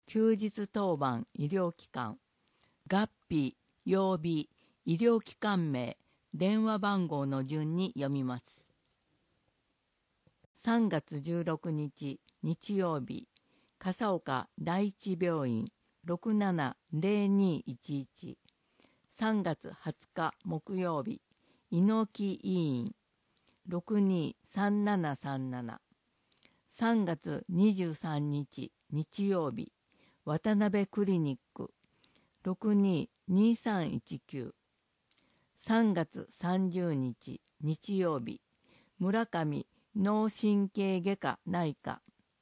休日当番医療機関、月日、曜日、医療機関名、電話番号の順に読みます。3月16日日曜日、笠岡第一病院 670211。3月20日木曜日、猪木医院 623737。3月23日日曜日、渡辺クリニック 622319。3月30日日曜日、村上脳神経外科内科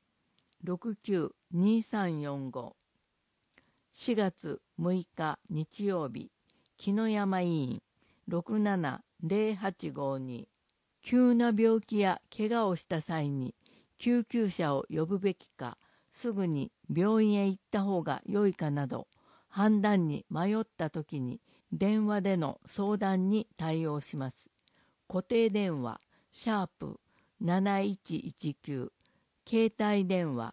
692345。4月6日日曜日、木の山医院 670852。急な病気や怪我をした際に救急車を呼ぶべきか、すぐに病院へ行った方が良いかなど、判断に迷った時に電話での相談に対応します。固定電話#7119、携帯電話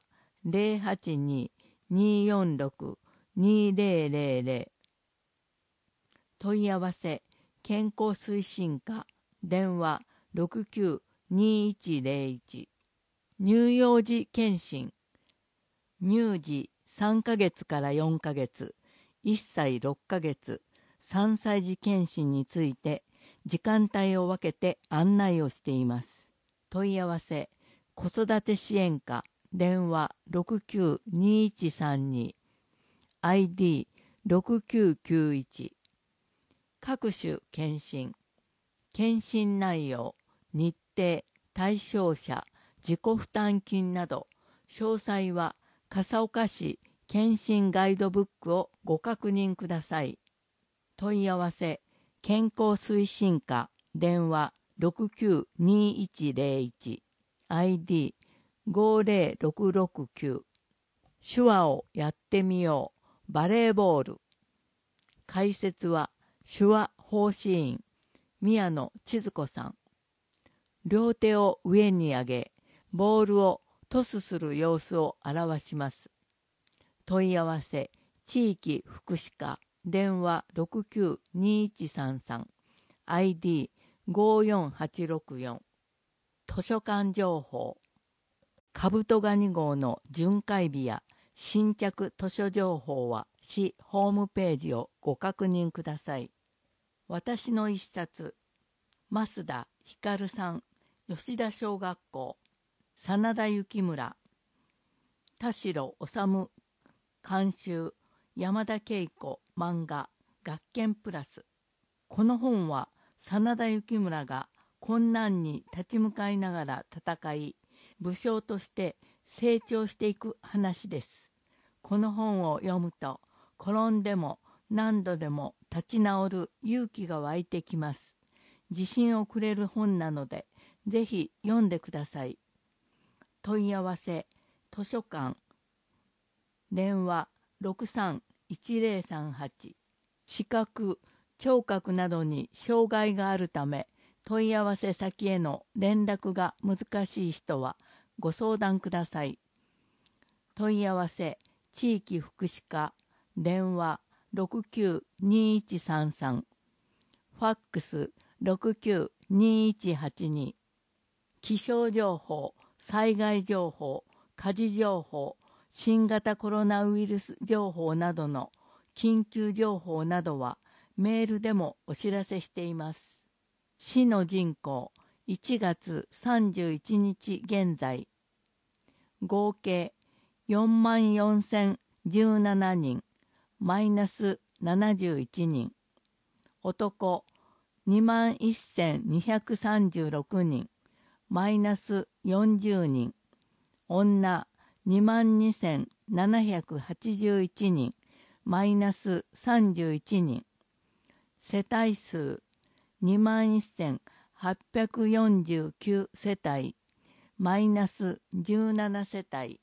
082-246-2000。問い合わせ健康推進課電話692101。乳幼児検診、乳児3ヶ月から4ヶ月、1歳6ヶ月、3歳児検診について時間帯を分けて案内をしています。問い合わせ子育て支援課電話692132、 ID6991。 各種検診、検診内容、日程、対象者、自己負担金など詳細は笠岡市検診ガイドブックをご確認ください。問い合わせ健康推進課電話692101、 ID50669。 手話をやってみようバレーボール。解説は手話奉仕員宮野千鶴子さん。両手を上に上げ、ボールをトスする様子を表します。問い合わせ地域福祉課電話692133、 ID54864。 図書館情報、カブトガニ号の巡回日や新着図書情報は市ホームページをご確認ください。私の一冊、増田光さん、吉田小学校、真田幸村、田代治監修、山田恵子漫画、学研プラス。この本は真田幸村が困難に立ち向かいながら戦い、武将として成長していく話です。この本を読むと、転んでも何度でも立ち直る勇気が湧いてきます。自信をくれる本なので、ぜひ読んでください。問い合わせ図書館電話631038。視覚、聴覚などに障害があるため、問い合わせ先への連絡が難しい人はご相談ください。問い合わせ地域福祉課電話692133、ファックス692182。気象情報、災害情報、火事情報、新型コロナウイルス情報などの緊急情報などはメールでもお知らせしています。市の人口1月31日現在、合計44,017人、マイナス71人。男21,236人、マイナス40人。女22,781人、マイナス31人。世帯数21,849世帯、マイナス17世帯。